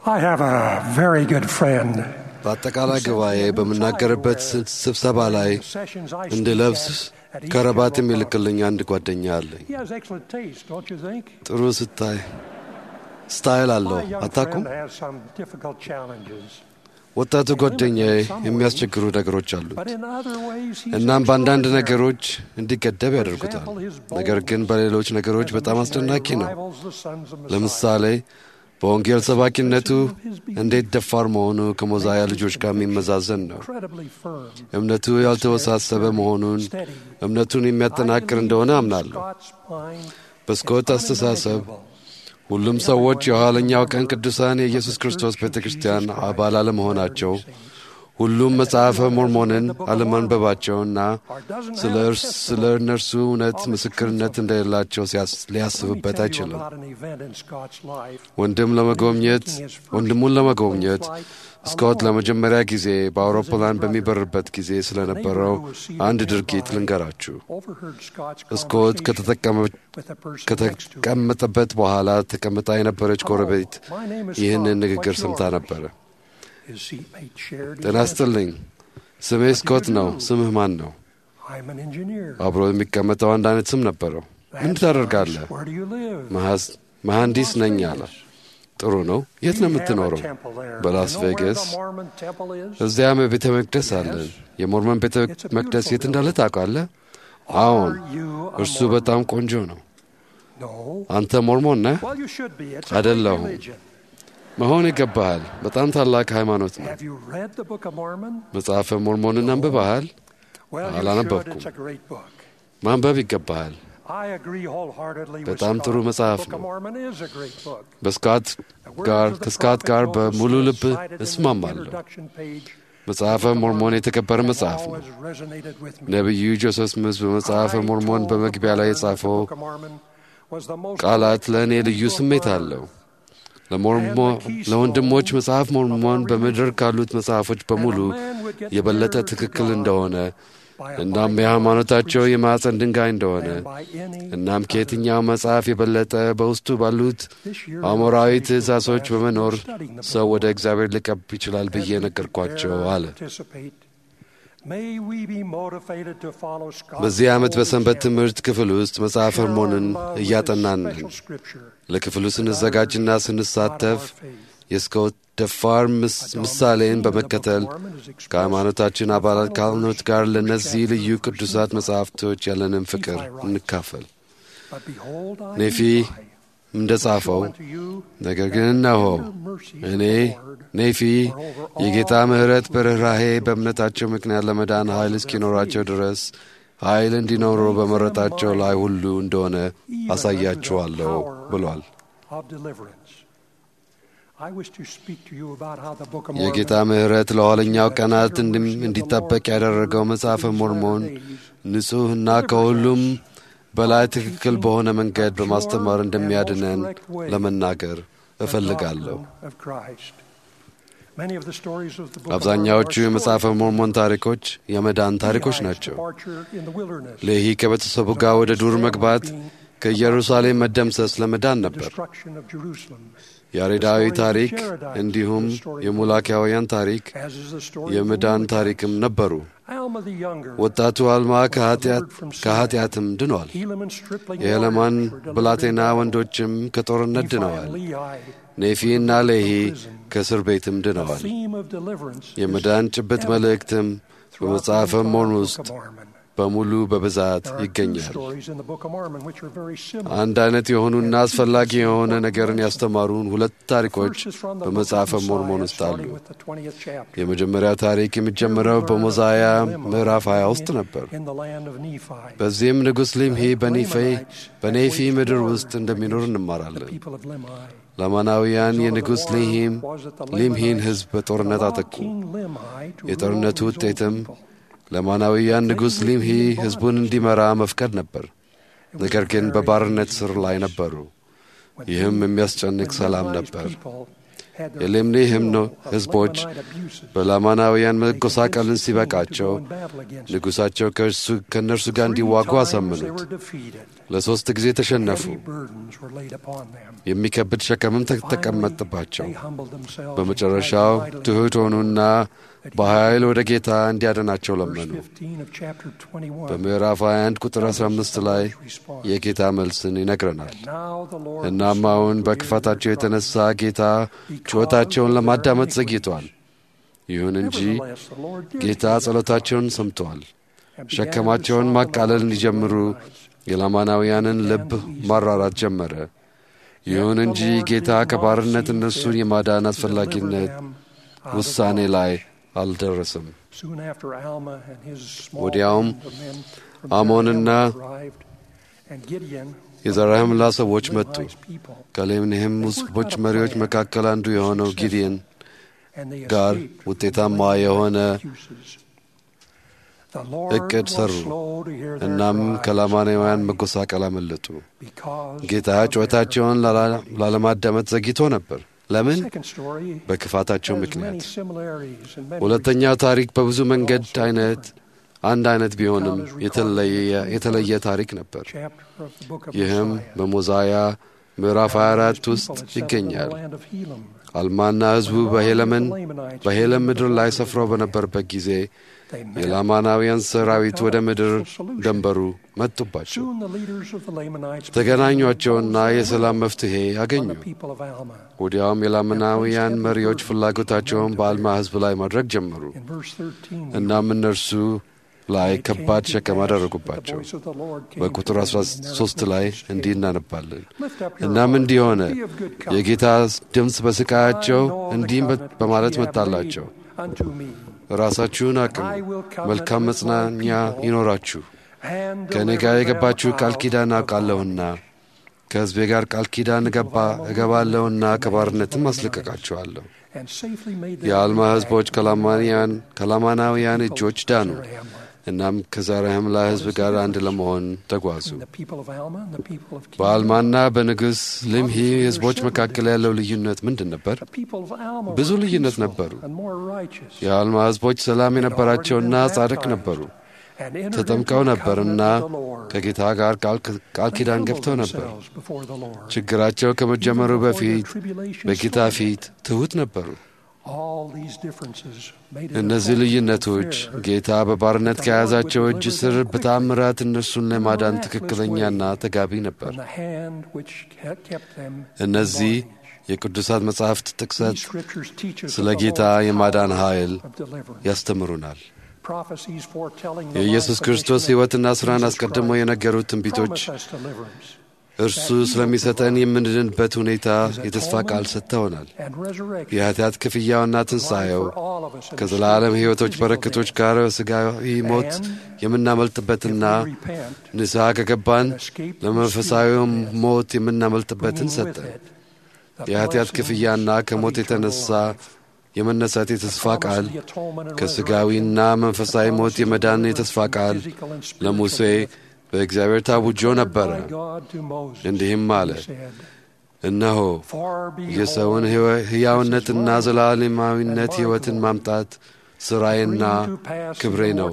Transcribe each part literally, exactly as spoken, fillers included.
I have a very good friend. በአጠቃላይ ጉባኤ በምናገርበት ስብሰባ ላይ እንድለብስ ከረባት የሚልክልኝ አንድ ጓደኛ አለኝ። ጥሩ ስታይ ስታይል አለው አታውቁም? ወጣቱ ጓደኛዬ የሚያስቸግሩ ነገሮች አሉት። እናም በአንዳንድ ነገሮች እንዲገደብ ያደርጉታል። ነገር ግን በሌሎች ነገሮች በጣም አስደናቂ ነው። ለምሳሌ በወንጌል ሰባኪነቱ እንዴት ደፋር መሆኑ ከሞዛያ ልጆች ጋር የሚመዛዘን ነው። እምነቱ ያልተወሳሰበ መሆኑን እምነቱን የሚያጠናክር እንደሆነ አምናለሁ። በስኮት አስተሳሰብ ሁሉም ሰዎች የኋለኛው ቀን ቅዱሳን የኢየሱስ ክርስቶስ ቤተ ክርስቲያን አባል አለመሆናቸው፣ ሁሉም መጽሐፈ ሞርሞንን አለማንበባቸውና ስለ እነርሱ እውነት ምስክርነት እንደሌላቸው ሊያስብበት አይችልም። ወንድም ለመጎብኘት ወንድሙን ለመጎብኘት ስኮት ለመጀመሪያ ጊዜ በአውሮፕላን በሚበርበት ጊዜ ስለነበረው አንድ ድርጊት ልንገራችሁ። ስኮት ከተቀመጠበት በኋላ ተቀምጣ የነበረች ጎረቤት ይህንን ንግግር ሰምታ ነበረ። ጤና ይስጥልኝ፣ ስሜ ስኮት ነው። ስምህ ማን ነው? አብሮ የሚቀመጠው አንድ አይነት ስም ነበረው። ምን ታደርጋለህ? መሐንዲስ ነኝ አለ። ጥሩ ነው። የት ነው የምትኖረው? በላስ ቬጋስ። እዚያም ቤተ መቅደስ አለን። የሞርመን ቤተ መቅደስ የት እንዳለ ታውቃለህ? አዎን፣ እርሱ በጣም ቆንጆ ነው። አንተ ሞርሞን ነህ? አይደለሁም። መሆን ይገባሃል። በጣም ታላቅ ሃይማኖት ነው። መጽሐፈ ሞርሞንን አንብበሃል? አላነበብኩም። ማንበብ ይገባሃል። በጣም ጥሩ መጽሐፍ ነው። በስካት ጋር ከስካት ጋር በሙሉ ልብ እስማማለሁ። መጽሐፈ ሞርሞን የተከበረ መጽሐፍ ነው። ነቢዩ ጆሴፍ ስሚዝ በመጽሐፈ ሞርሞን በመግቢያ ላይ የጻፈው ቃላት ለእኔ ልዩ ስሜት አለው። ለወንድሞች መጽሐፍ ሞርሞን በምድር ካሉት መጽሐፎች በሙሉ የበለጠ ትክክል እንደሆነ፣ እናም የሃይማኖታቸው የማዕፀን ድንጋይ እንደሆነ፣ እናም ከየትኛው መጽሐፍ የበለጠ በውስጡ ባሉት አሞራዊ ትእዛዞች በመኖር ሰው ወደ እግዚአብሔር ሊቀርብ ይችላል ብዬ ነገርኳቸው አለ። በዚህ ዓመት በሰንበት ትምህርት ክፍል ውስጥ መጽሐፈ ሞርሞንን እያጠናን ነን። ለክፍሉ ስንዘጋጅና ስንሳተፍ የስኮት ደፋር ምሳሌን በመከተል ከሃይማኖታችን አባላት ካልኖት ጋር ለእነዚህ ልዩ ቅዱሳት መጽሐፍቶች ያለንን ፍቅር እንካፈል። ኔፊ እንደ ጻፈው፣ ነገር ግን እነሆ እኔ ኔፊ የጌታ ምሕረት በርኅራኄ በእምነታቸው ምክንያት ለመዳን ኃይል እስኪኖራቸው ድረስ ኃይል እንዲኖሩ በመረጣቸው ላይ ሁሉ እንደሆነ አሳያችኋለሁ ብሏል። የጌታ ምሕረት ለኋለኛው ቀናት እንዲጠበቅ ያደረገው መጽሐፈ ሞርሞን ንጹሕና ከሁሉም በላይ ትክክል በሆነ መንገድ በማስተማር እንደሚያድነን ለመናገር እፈልጋለሁ። አብዛኛዎቹ የመጽሐፈ ሞርሞን ታሪኮች የመዳን ታሪኮች ናቸው። ሌሂ ከቤተሰቡ ጋር ወደ ዱር መግባት፣ ከኢየሩሳሌም መደምሰስ ለመዳን ነበር። ያሬዳዊ ታሪክ እንዲሁም የሙላኪያውያን ታሪክ የመዳን ታሪክም ነበሩ። ወጣቱ አልማ ከኃጢአትም ድኗል። የሄለማን ብላቴና ወንዶችም ከጦርነት ድነዋል። ኔፊና ሌሂ ከእስር ቤትም ድነዋል። የመዳን ጭብጥ መልእክትም በመጽሐፈ ሞርሞን ውስጥ በሙሉ በብዛት ይገኛል። አንድ አይነት የሆኑና አስፈላጊ የሆነ ነገርን ያስተማሩን ሁለት ታሪኮች በመጽሐፈ ሞርሞን ውስጥ አሉ። የመጀመሪያው ታሪክ የሚጀምረው በሞዛያ ምዕራፍ ሀያ ውስጥ ነበር። በዚህም ንጉሥ ሊምሂ በኔፊ ምድር ውስጥ እንደሚኖር እንማራለን። ላማናውያን የንጉሥ ሊምሂን ሕዝብ በጦርነት አጠቁ። የጦርነቱ ውጤትም ለማናውያን ንጉሥ ሊምሂ ሕዝቡን እንዲመራ መፍቀድ ነበር። ነገር ግን በባርነት ስር ላይ ነበሩ። ይህም የሚያስጨንቅ ሰላም ነበር። የሌምኔህም ሕዝቦች በላማናውያን መጎሳቀልን ሲበቃቸው ንጉሣቸው ከእነርሱ ጋር እንዲዋጉ አሳመኑት። ለሦስት ጊዜ ተሸነፉ። የሚከብድ ሸከምም ተቀመጠባቸው። በመጨረሻው ትሑት ሆኑና በኃይል ወደ ጌታ እንዲያድናቸው ለመኑ። በምዕራፍ ሃያ አንድ ቁጥር አስራ አምስት ላይ የጌታ መልስን ይነግረናል። እናም አሁን በክፋታቸው የተነሳ ጌታ ጩኸታቸውን ለማዳመጥ ዘግይቷል። ይሁን እንጂ ጌታ ጸሎታቸውን ሰምተዋል። ሸከማቸውን ማቃለል እንዲጀምሩ የላማናውያንን ልብ ማራራት ጀመረ። ይሁን እንጂ ጌታ ከባርነት እነርሱን የማዳን አስፈላጊነት ውሳኔ ላይ አልደረሰም። ወዲያውም አሞንና የዘራህምላ ሰዎች መጡ። ከሌምኔህም ሕዝቦች መሪዎች መካከል አንዱ የሆነው ጊዲዮን ጋር ውጤታማ የሆነ እቅድ ሰሩ። እናም ከላማናውያን መጎሳቀል አመለጡ። ጌታ ጩኸታቸውን ላለማዳመጥ ዘግይቶ ነበር። ለምን? በክፋታቸው ምክንያት። ሁለተኛው ታሪክ በብዙ መንገድ አይነት አንድ አይነት ቢሆንም የተለየ ታሪክ ነበር። ይህም በሞዛያ ምዕራፍ ሃያ አራት ውስጥ ይገኛል። አልማና ሕዝቡ በሄለምን በሄለም ምድር ላይ ሰፍረው በነበረበት ጊዜ የላማናውያን ሰራዊት ወደ ምድር ደንበሩ መጡባቸው። ተገናኟቸውና የሰላም መፍትሔ አገኙ። ወዲያውም የላማናውያን መሪዎች ፍላጎታቸውን በአልማ ሕዝብ ላይ ማድረግ ጀመሩ። እናም እነርሱ ላይ ከባድ ሸከም አደረጉባቸው። በቁጥር አስራ ሦስት ላይ እንዲህ እናነባለን። እናም እንዲህ ሆነ፣ የጌታ ድምፅ በስቃያቸው እንዲህ በማለት መጣላቸው፣ ራሳችሁን አቅኑ፣ መልካም መጽናኛ ይኖራችሁ። ከእኔ ጋር የገባችሁ ቃል ኪዳን አውቃለሁና ከሕዝቤ ጋር ቃል ኪዳን እገባለሁና ከባርነትም አስለቀቃችኋለሁ። የአልማ ሕዝቦች ከላማናውያን እጆች ዳኑ። እናም ከዘራህምላ ሕዝብ ጋር አንድ ለመሆን ተጓዙ። በአልማና በንጉሥ ልምሂ ሕዝቦች መካከል ያለው ልዩነት ምንድን ነበር? ብዙ ልዩነት ነበሩ። የአልማ ሕዝቦች ሰላም የነበራቸውና ጻድቅ ነበሩ። ተጠምቀው ነበርና ከጌታ ጋር ቃል ኪዳን ገብተው ነበር። ችግራቸው ከመጀመሩ በፊት በጌታ ፊት ትሑት ነበሩ። እነዚህ ልዩነቶች ጌታ በባርነት ከያዛቸው እጅ ስር በተአምራት እነርሱን ለማዳን ትክክለኛና ተጋቢ ነበር። እነዚህ የቅዱሳት መጻሕፍት ጥቅሰት ስለ ጌታ የማዳን ኃይል ያስተምሩናል። የኢየሱስ ክርስቶስ ሕይወትና ሥራን አስቀድመው የነገሩት ትንቢቶች እርሱ ስለሚሰጠን የምንድንበት ሁኔታ የተስፋ ቃል ሰጥተውናል። የኃጢአት ክፍያውና ትንሣኤው ከዘላለም ሕይወቶች በረከቶች ጋር ሥጋዊ ሞት የምናመልጥበትና ንስሐ ከገባን ለመንፈሳዊውም ሞት የምናመልጥበትን ሰጠን። የኃጢአት ክፍያና ከሞት የተነሣ የመነሳት የተስፋ ቃል ከሥጋዊና መንፈሳዊ ሞት የመዳን የተስፋ ቃል ለሙሴ በእግዚአብሔር ታውጆ ነበረ። እንዲህም አለ፣ እነሆ የሰውን ሕያውነትና ዘላለማዊነት ሕይወትን ማምጣት ሥራዬና ክብሬ ነው።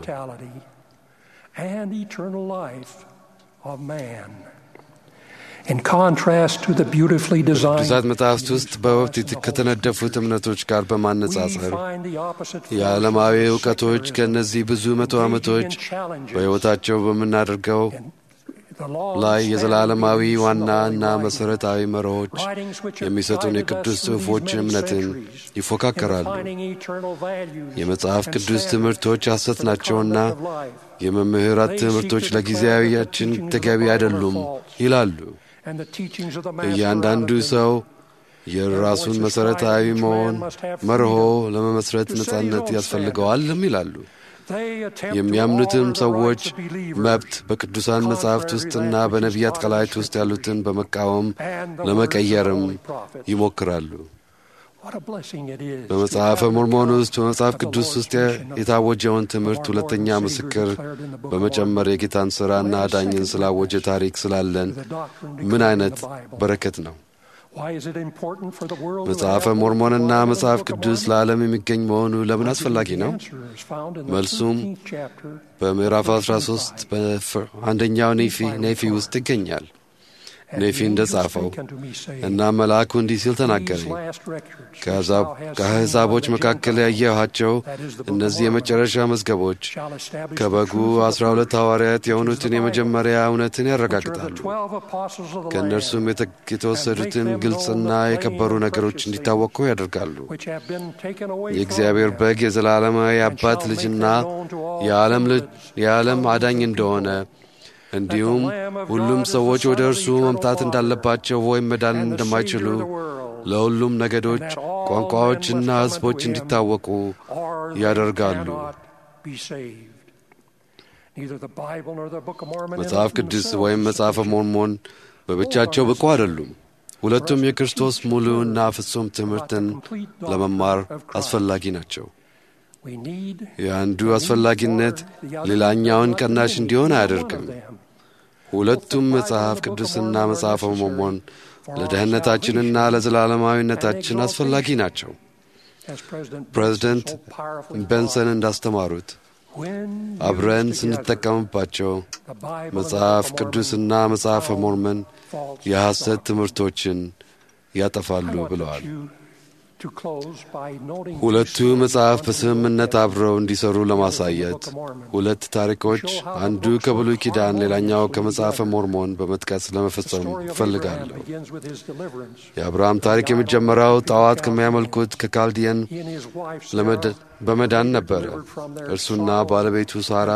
ቅዱሳት መጻሕፍት ውስጥ በወቅት ከተነደፉት እምነቶች ጋር በማነጻጸር የዓለማዊ እውቀቶች ከእነዚህ ብዙ መቶ ዓመቶች በሕይወታቸው በምናደርገው ላይ የዘላለማዊ ዋናና መሠረታዊ መርሆች የሚሰጡን የቅዱስ ጽሑፎች እምነትን ይፎካከራሉ። የመጽሐፍ ቅዱስ ትምህርቶች ሐሰት ናቸውና የመምህራት ትምህርቶች ለጊዜያዊያችን ተገቢ አይደሉም ይላሉ። እያንዳንዱ ሰው የራሱን መሠረታዊ መሆን መርሆ ለመመስረት ነጻነት ያስፈልገዋልም ይላሉ። የሚያምኑትም ሰዎች መብት በቅዱሳን መጻሕፍት ውስጥና በነቢያት ቃላት ውስጥ ያሉትን በመቃወም ለመቀየርም ይሞክራሉ። በመጽሐፈ ሞርሞን ውስጥ በመጽሐፍ ቅዱስ ውስጥ የታወጀውን ትምህርት ሁለተኛ ምስክር በመጨመር የጌታን ሥራና አዳኝን ስላወጀ ታሪክ ስላለን ምን አይነት በረከት ነው! መጽሐፈ ሞርሞንና መጽሐፍ ቅዱስ ለዓለም የሚገኝ መሆኑ ለምን አስፈላጊ ነው? መልሱም በምዕራፍ አስራ ሶስት በአንደኛው ኔፊ ኔፊ ውስጥ ይገኛል። ኔፊ እንደጻፈው እና መልአኩ እንዲህ ሲል ተናገረኝ፣ ከአሕዛቦች መካከል ያየኋቸው እነዚህ የመጨረሻ መዝገቦች ከበጉ አስራ ሁለት ሐዋርያት የሆኑትን የመጀመሪያ እውነትን ያረጋግጣሉ። ከእነርሱም የተወሰዱትን ግልጽና የከበሩ ነገሮች እንዲታወቁ ያደርጋሉ። የእግዚአብሔር በግ የዘላለማዊ አባት ልጅና የዓለም አዳኝ እንደሆነ እንዲሁም ሁሉም ሰዎች ወደ እርሱ መምጣት እንዳለባቸው ወይም መዳን እንደማይችሉ ለሁሉም ነገዶች፣ ቋንቋዎችና ሕዝቦች እንዲታወቁ ያደርጋሉ። መጽሐፍ ቅዱስ ወይም መጽሐፈ ሞርሞን በብቻቸው ብቁ አይደሉም። ሁለቱም የክርስቶስ ሙሉና ፍጹም ትምህርትን ለመማር አስፈላጊ ናቸው። የአንዱ አስፈላጊነት ሌላኛውን ቀናሽ እንዲሆን አያደርግም። ሁለቱም መጽሐፍ ቅዱስና መጽሐፈ ሞርሞን ለደህንነታችንና ለዘላለማዊነታችን አስፈላጊ ናቸው። ፕሬዝደንት ቤንሰን እንዳስተማሩት አብረን ስንጠቀምባቸው መጽሐፍ ቅዱስና መጽሐፈ ሞርሞን የሐሰት ትምህርቶችን ያጠፋሉ ብለዋል። ሁለቱ መጽሐፍ በስምምነት አብረው እንዲሰሩ ለማሳየት ሁለት ታሪኮች፣ አንዱ ከብሉይ ኪዳን ሌላኛው ከመጽሐፈ ሞርሞን በመጥቀስ ለመፈጸም እፈልጋለሁ። የአብርሃም ታሪክ የሚጀመረው ጣዖት ከሚያመልኩት ከካልዲየን በመዳን ነበረ። እርሱና ባለቤቱ ሳራ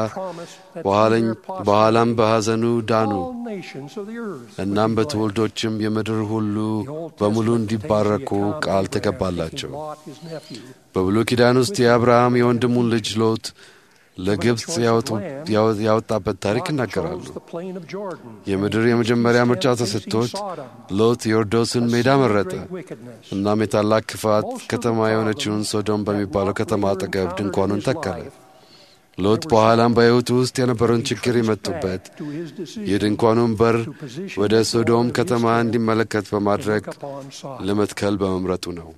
በኋላም በሐዘኑ ዳኑ። እናም በትውልዶችም የምድር ሁሉ በሙሉ እንዲባረኩ ቃል ተገባላቸው። በብሉይ ኪዳን ውስጥ የአብርሃም የወንድሙን ልጅ ሎጥ ለግብፅ ያወጣበት ታሪክ ይናገራሉ። የምድር የመጀመሪያ ምርጫ ተሰጥቶት ሎጥ ዮርዳኖስን ሜዳ መረጠ። እናም የታላቅ ክፋት ከተማ የሆነችውን ሶዶም በሚባለው ከተማ አጠገብ ድንኳኑን ተከለ። ሎጥ በኋላም በሕይወቱ ውስጥ የነበረውን ችግር የመጡበት የድንኳኑን በር ወደ ሶዶም ከተማ እንዲመለከት በማድረግ ለመትከል በመምረጡ ነው።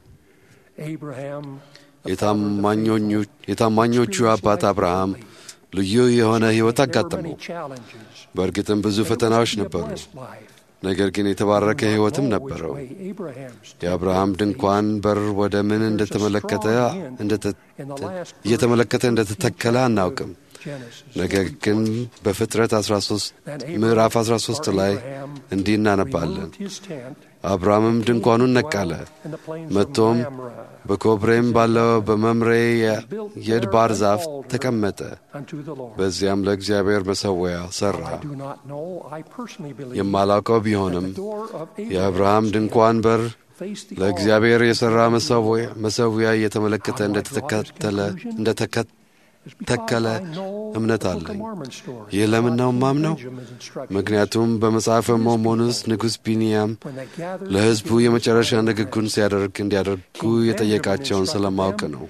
የታማኞቹ አባት አብርሃም ልዩ የሆነ ሕይወት አጋጠመው። በእርግጥም ብዙ ፈተናዎች ነበሩ፣ ነገር ግን የተባረከ ሕይወትም ነበረው። የአብርሃም ድንኳን በር ወደ ምን እንደተመለከተ እየተመለከተ እንደተተከለ አናውቅም። ነገር ግን በፍጥረት ምዕራፍ አስራ ሦስት ላይ እንዲህ እናነባለን። አብርሃምም ድንኳኑን ነቀለ፣ መጥቶም በኮብሬም ባለው በመምሬ የእድባር ዛፍ ተቀመጠ። በዚያም ለእግዚአብሔር መሠዊያ ሠራ። የማላውቀው ቢሆንም የአብርሃም ድንኳን በር ለእግዚአብሔር የሠራ መሠዊያ እየተመለከተ እንደተተከለ እምነት አለኝ። ይህ ለምን ነው ማምነው? ምክንያቱም በመጽሐፈ ሞርሞን ውስጥ ንጉሥ ቢንያም ለሕዝቡ የመጨረሻ ንግግሩን ሲያደርግ እንዲያደርጉ የጠየቃቸውን ስለማውቅ ነው።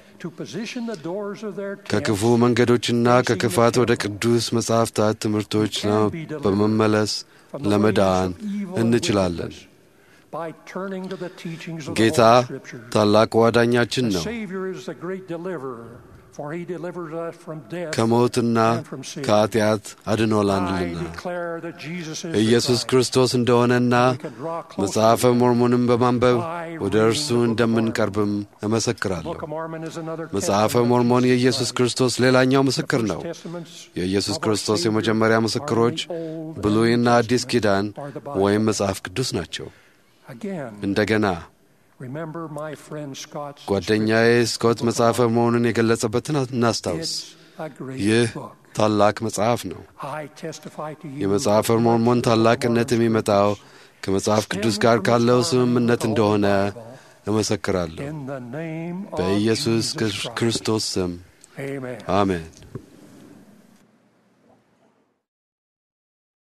ከክፉ መንገዶችና ከክፋት ወደ ቅዱስ መጻሕፍታት ትምህርቶች በመመለስ ለመዳን እንችላለን። ጌታ ታላቁ አዳኛችን ነው። ከሞትና ከኃጢአት አድኖናልና ኢየሱስ ክርስቶስ እንደሆነና መጽሐፈ ሞርሞንም በማንበብ ወደ እርሱ እንደምንቀርብም እመሰክራለሁ። መጽሐፈ ሞርሞን የኢየሱስ ክርስቶስ ሌላኛው ምስክር ነው። የኢየሱስ ክርስቶስ የመጀመሪያ ምስክሮች ብሉይና አዲስ ኪዳን ወይም መጽሐፍ ቅዱስ ናቸው። እንደገና ጓደኛዬ ስኮት መጽሐፈ ሞርሞንን የገለጸበትን እናስታውስ። ይህ ታላቅ መጽሐፍ ነው። የመጽሐፈ ሞርሞን ታላቅነት የሚመጣው ከመጽሐፍ ቅዱስ ጋር ካለው ስምምነት እንደሆነ እመሰክራለሁ። በኢየሱስ ክርስቶስ ስም አሜን።